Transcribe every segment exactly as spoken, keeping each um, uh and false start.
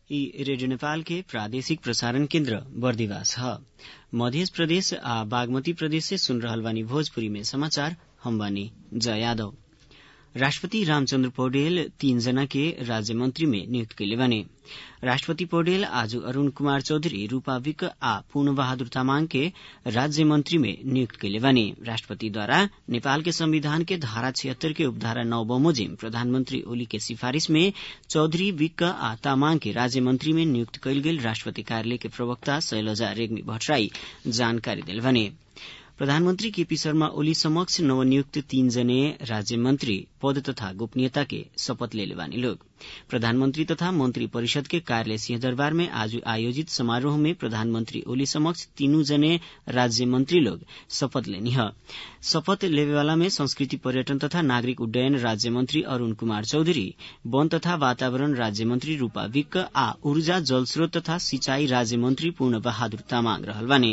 ई रेडियो नेपाल के प्रादेशिक प्रसारण केन्द्र बर्दिवास ह। मध्य प्रदेश आ बागमती प्रदेश से सुन रहल बानी भोजपुरी में समाचार। हम बानी जय यादव। राष्ट्रपति रामचन्द्र पौडेल तीन जना के राज्य मंत्री में नियुक्त कैले बानी। राष्ट्रपति पौडेल आज अरूण कुमार चौधरी, रूपा विक आ पूर्ण बहादुर तामाङ के राज्य मंत्री में नियुक्त कैले बानी। राष्ट्रपतिद्वारा नेपाल के संविधान के धारा छिहत्तर के उपधारा नौ बमोजिम प्रधानमंत्री ओली के सिफारिश में चौधरी, विक आ तामाङ के राज्य मंत्री में नियुक्त कैल गेल राष्ट्रपति कार्यालय के प्रवक्ता शैलजा रेग्मी भट्टराई जानकारी दिले बानी। प्रधानमंत्री केपी शर्मा ओली समक्ष नवनियुक्त तीन जने राज्य मंत्री पद तथा गोपनीयता के शपथ लेले बानी लोग। प्रधानमंत्री तथा मंत्री परिषद के कार्यालय सिंहदरबार में आज आयोजित समारोह में प्रधानमंत्री ओली समक्ष तीनों जने राज्य मंत्री लोग शपथ लेनी है। शपथ लेवेवाला में संस्कृति पर्यटन तथा नागरिक उड्डयन राज्य मंत्री अरूण कुमार चौधरी, वन तथा वातावरण राज्य मंत्री रूपा विक आ ऊर्जा जलस्रोत तथा सिंचाई राज्य मंत्री पूर्ण बहादुर तामाङ रहल बानी।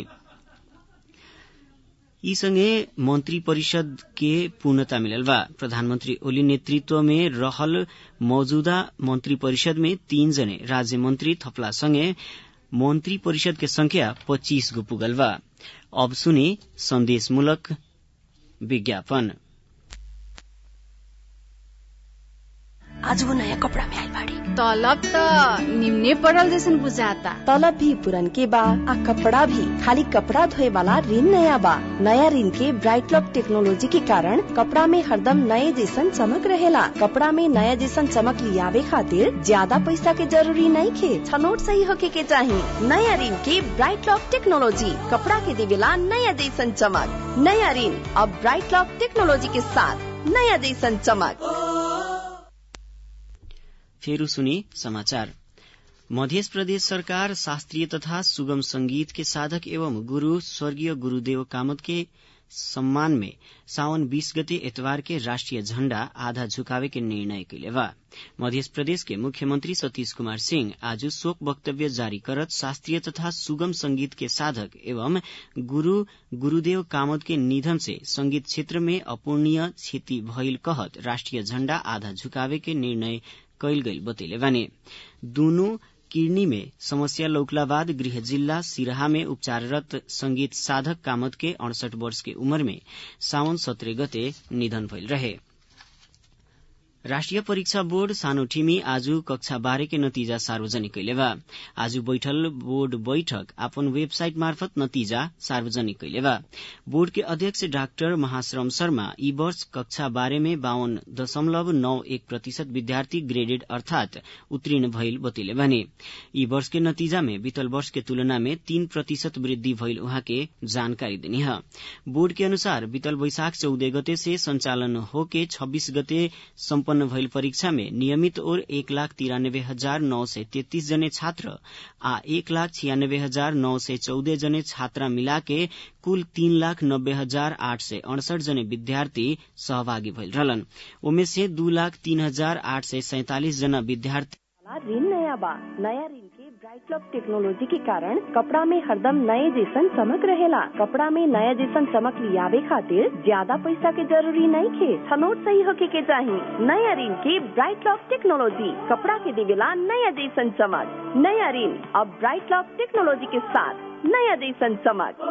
यी संगे मंत्री परिषद के पूर्णता मिलल बा। प्रधानमंत्री ओली नेतृत्व में रहल मौजूदा मंत्री परिषद में तीन जने राज्य मंत्री थपला संगे मंत्री परिषद के संख्या पच्चीस गो पुगल बा। अब सुने संदेशमूलक विज्ञापन। आज वो नया कपड़ा में आइल बाड़ी। तलब त निम्ने पड़ल जैसन बुझाता। तलब भी पुरन के बा आ कपड़ा भी खाली कपड़ा धोए वाला ऋण नया बा। नया ऋण के ब्राइट लॉक टेक्नोलॉजी के कारण कपड़ा में हरदम नए जैसन चमक रहेला। कपड़ा में नया जैसन चमक लियावे खातिर ज्यादा पैसा के जरूरी नहीं खे, छनोट सही होके के चाहिए। नया ऋण के ब्राइट लॉक टेक्नोलॉजी कपड़ा के देवेला नया जैसन चमक। नया ऋण अब ब्राइट लॉक टेक्नोलॉजी के साथ नया जैसन चमक। फेरू सुनी समाचार। मध्य प्रदेश सरकार शास्त्रीय तथा सुगम संगीत के साधक एवं गुरु स्वर्गीय गुरुदेव कामत के सम्मान में सावन बीस गते एतवार के राष्ट्रीय झण्डा आधा झुकावे के निर्णय कैले बा। मध्य प्रदेश के मुख्यमंत्री सतीश कुमार सिंह आज शोक वक्तव्य जारी करत शास्त्रीय तथा सुगम संगीत के साधक एवं गुरु गुरुदेव कामत के निधन से संगीत क्षेत्र में अपूर्णीय क्षति भइल कहत राष्ट्रीय झण्डा आधा झुकावे के निर्णय कैल गई बतैले बानी। दोनों किडनी में समस्या लौकला बाद गृह जिला सिराहा में उपचाररत संगीत साधक कामत के अड़सठ वर्ष के उम्र में सावन सत्रह गते निधन भइल रहे। राष्ट्रीय परीक्षा बोर्ड सानोठीमी आज कक्षा बाह्र के नतीजा सार्वजनिक कैले बा। आज बैठल बोर्ड बैठक अपन वेबसाइट मार्फत नतीजा सार्वजनिक कैले बा। बोर्ड के अध्यक्ष डाक्टर महाश्रम शर्मा ई वर्ष कक्षा बाह्र में बावन दशमलव नौ एक प्रतिशत विद्यार्थी ग्रेडेड अर्थात उत्तीर्ण भइल बतैले बानी। ई वर्ष के नतीजा में बीतल वर्ष के तुलना में तीन प्रतिशत वृद्धि भइल उहाँ के जानकारी देनी है। बोर्ड के अनुसार बीतल वैशाख चौदह गते से संचालन होके छब्बीस गते सम्पन्न भइल परीक्षा में नियमित और एक लाख तिरानब्बे हजार नौ सय तैतीस जने छात्र आ एक लाख छियानब्बे हजार नौ सय चौदह जने छात्रा मिला के कुल तीन लाख नब्बे हजार आठ सय अड़सठ जने विद्यार्थी सहभागी भइल रहलन। उनमें से दू लाख तीन हजार आठ सय सैतालीस जना विद्यार्थी ऋण नया बा। नया ऋण के ब्राइट लॉक टेक्नोलॉजी के कारण कपड़ा में हरदम नए जैसन चमक रहेला। कपड़ा में नया जैसन चमक लियावे खातिर ज्यादा पैसा के जरूरी नहीं खे, छनोट सही होके के चाहिए। नया ऋण के ब्राइट लॉक टेक्नोलॉजी कपड़ा के देवेला नया जैसन चमक। नया ऋण अब ब्राइट लॉक टेक्नोलॉजी के साथ नया जैसन चमक।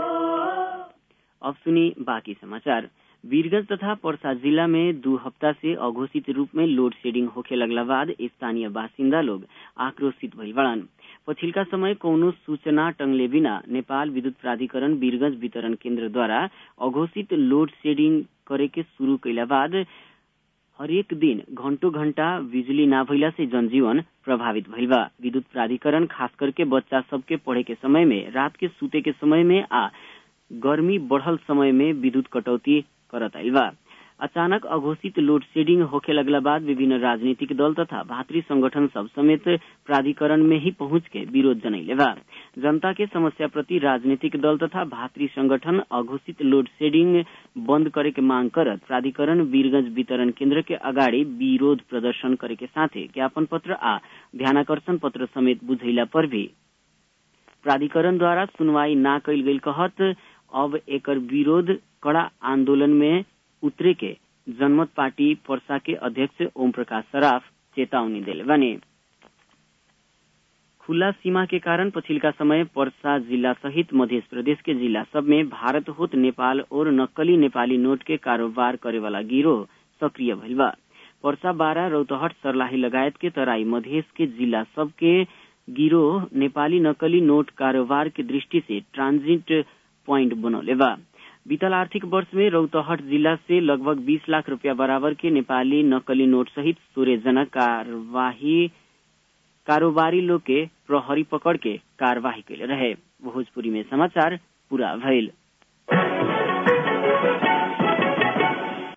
अब सुनी बाकी समाचार। वीरगंज तथा पर्सा जिला में दो हफ्ता से अघोषित रूप में लोड शेडिंग होखे लगला बाद स्थानीय बासिंदा लोग आक्रोशित भइल बड़न। पछिल्का समय कौनो सूचना टंगले बिना नेपाल विद्युत प्राधिकरण वीरगंज वितरण केन्द्र द्वारा अघोषित लोड शेडिंग करे के शुरू कैला बाद हरेक दिन घंटों घंटा बिजुली ना भइला से जनजीवन प्रभावित भइल बा। विद्युत प्राधिकरण खास करके बच्चा सबके पढ़े के समय में, रात के सूते के समय में आ गर्मी बढ़ल समय में विद्युत कटौती करत आइल बा। अचानक अघोषित लोड शेडिंग होखे लगला बाद विभिन्न राजनीतिक दल तथा भातृ संगठन सब समेत प्राधिकरण में ही पहुंच के विरोध जनैले बा। जनता के समस्या प्रति राजनीतिक दल तथा भातृ संगठन अघोषित लोड शेडिंग बंद करे के मांग करत प्राधिकरण वीरगंज वितरण केन्द्र के अगाडि विरोध प्रदर्शन करे के साथे ज्ञापन पत्र आ ध्यानाकर्षण पत्र समेत बुझैला पर भी प्राधिकरण द्वारा सुनवाई ना कैल गइल कहत अब एकर विरोध कड़ा आंदोलन में उतरे के जनमत पार्टी पर्सा के अध्यक्ष ओम प्रकाश सराफ चेतावनी दिले बने। खुला सीमा के कारण पछिल्का समय पर्सा जिला सहित मध्य प्रदेश के जिला सब में भारत होत नेपाल और नक्कली नेपाली नोट के कारोबार करे वाला गिरोह सक्रिय भइल बा। पर्सा बारा रौतहट सर्लाही लगायत के तराई मधेश के जिला सब के गिरोह नेपाली नकली नोट कारोबार के दृष्टि से ट्रांजिट प्वाइंट बनौले बा। बीतल आर्थिक वर्ष में रौतहट जिला से लगभग बीस लाख रुपया बराबर के नेपाली नकली नोट सहित सोलह जना कार्यवाही कारोबारी लोग के प्रहरी पकड़ के कार्यवाही कैले रहे। भोजपुरी में समाचार पूरा भइल।